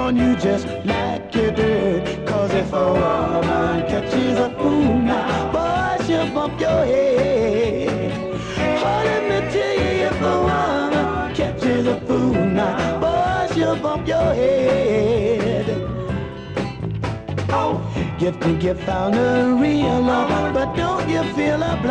on you just like you did. Cause if a woman catches a fool now, boy, she'll bump your head. Oh, let me tell you, if a woman catches a fool now, boy, she'll bump your head. Oh, you think you found a real love, but don't you feel a